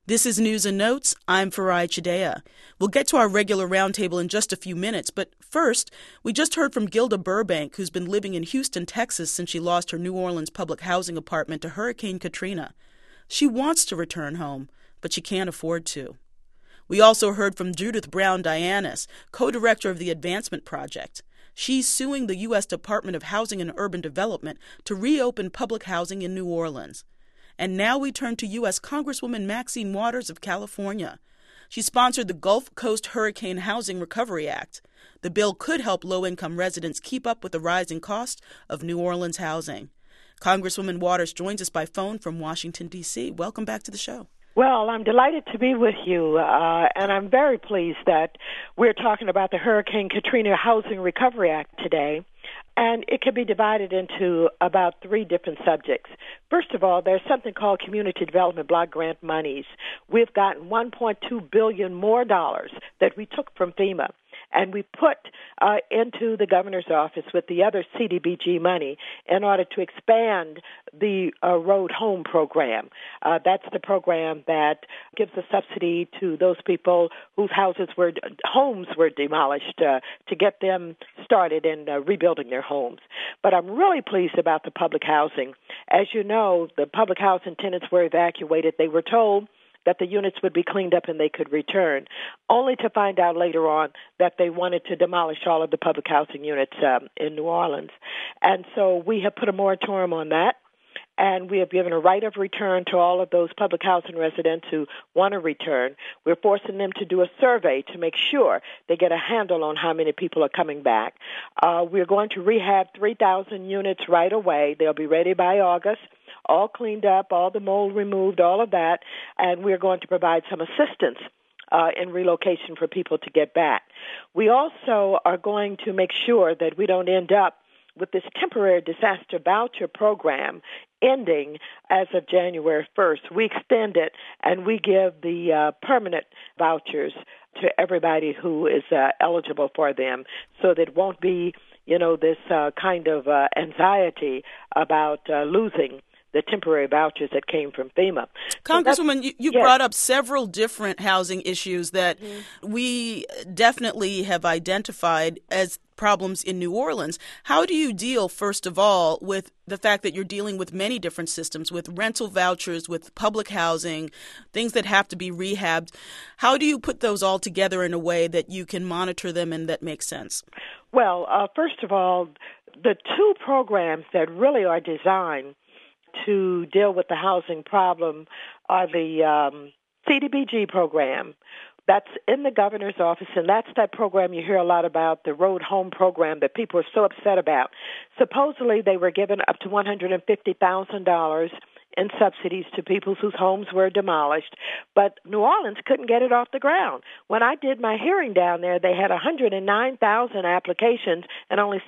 This is News and Notes. I'm Farai Chideya. We'll get to our regular roundtable in just a few minutes, but first, we just heard from Gilda Burbank, who's been living in Houston, Texas since she lost her New Orleans public housing apartment to Hurricane Katrina. She wants to return home, but she can't afford to. We also heard from Judith Brown Dianis, co-director of the Advancement Project. She's suing the U.S. Department of Housing and Urban Development to reopen public housing in New Orleans. And now we turn to U.S. Congresswoman Maxine Waters of California. She sponsored the Gulf Coast Hurricane Housing Recovery Act. The bill could help low-income residents keep up with the rising cost of New Orleans housing. Congresswoman Waters joins us by phone from Washington, D.C. Welcome back to the show. Well, I'm delighted to be with you, and I'm very pleased that we're talking about the Hurricane Katrina Housing Recovery Act today. And it can be divided into about three different subjects. First of all, there's something called Community Development Block Grant monies. We've gotten $1.2 billion more dollars that we took from FEMA, and we put into the governor's office with the other CDBG money in order to expand the Road Home program. That's the program that gives a subsidy to those people whose homes were demolished to get them started in rebuilding their homes. But I'm really pleased about the public housing. As you know, the public housing tenants were evacuated. They were told that the units would be cleaned up and they could return, only to find out later on that they wanted to demolish all of the public housing units in New Orleans. And so we have put a moratorium on that, and we have given a right of return to all of those public housing residents who want to return. We're forcing them to do a survey to make sure they get a handle on how many people are coming back. We're going to rehab 3,000 units right away. They'll be ready by August, all cleaned up, all the mold removed, all of that, and we're going to provide some assistance in relocation for people to get back. We also are going to make sure that we don't end up with this temporary disaster voucher program ending as of January 1st. We extend it, and we give the permanent vouchers to everybody who is eligible for them, so that it won't be, this kind of anxiety about losing the temporary vouchers that came from FEMA. Congresswoman, you yes. brought up several different housing issues that we definitely have identified as problems in New Orleans. How do you deal, first of all, with the fact that you're dealing with many different systems, with rental vouchers, with public housing, things that have to be rehabbed? How do you put those all together in a way that you can monitor them and that makes sense? Well, first of all, the two programs that really are designed to deal with the housing problem are the CDBG program. That's in the governor's office, and that's that program you hear a lot about, the Road Home program that people are so upset about. Supposedly, they were given up to $150,000 in subsidies to people whose homes were demolished, but New Orleans couldn't get it off the ground. When I did my hearing down there, they had 109,000 applications, and only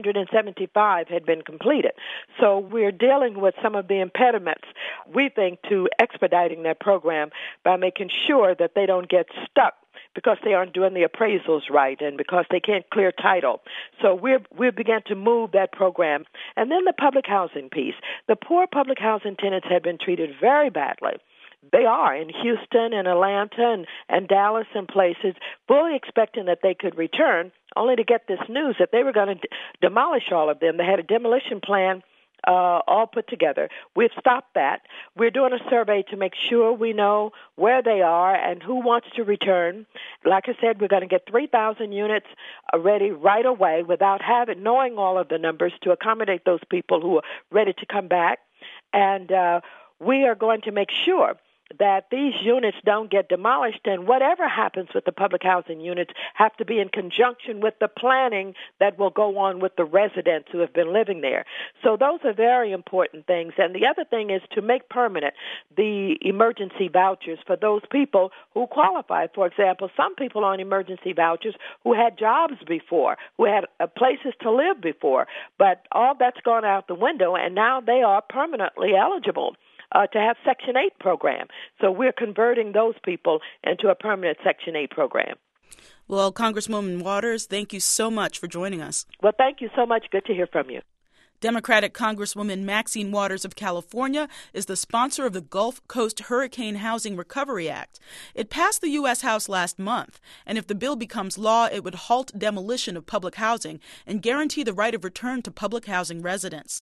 775 had been completed. So we're dealing with some of the impediments, we think, to expediting that program by making sure that they don't get stuck because they aren't doing the appraisals right and because they can't clear title. So we began to move that program. And then the public housing piece. The poor public housing tenants have been treated very badly. They are in Houston and Atlanta and Dallas and places, fully expecting that they could return, only to get this news that they were going to demolish all of them. They had a demolition plan all put together. We've stopped that. We're doing a survey to make sure we know where they are and who wants to return. Like I said, we're going to get 3,000 units ready right away without knowing all of the numbers to accommodate those people who are ready to come back. And we are going to make sure that these units don't get demolished, and whatever happens with the public housing units have to be in conjunction with the planning that will go on with the residents who have been living there. So those are very important things. And the other thing is to make permanent the emergency vouchers for those people who qualify. For example, some people on emergency vouchers who had jobs before, who had places to live before, but all that's gone out the window, and now they are permanently eligible to have Section 8 program. So we're converting those people into a permanent Section 8 program. Well, Congresswoman Waters, thank you so much for joining us. Well, thank you so much. Good to hear from you. Democratic Congresswoman Maxine Waters of California is the sponsor of the Gulf Coast Hurricane Housing Recovery Act. It passed the U.S. House last month, and if the bill becomes law, it would halt demolition of public housing and guarantee the right of return to public housing residents.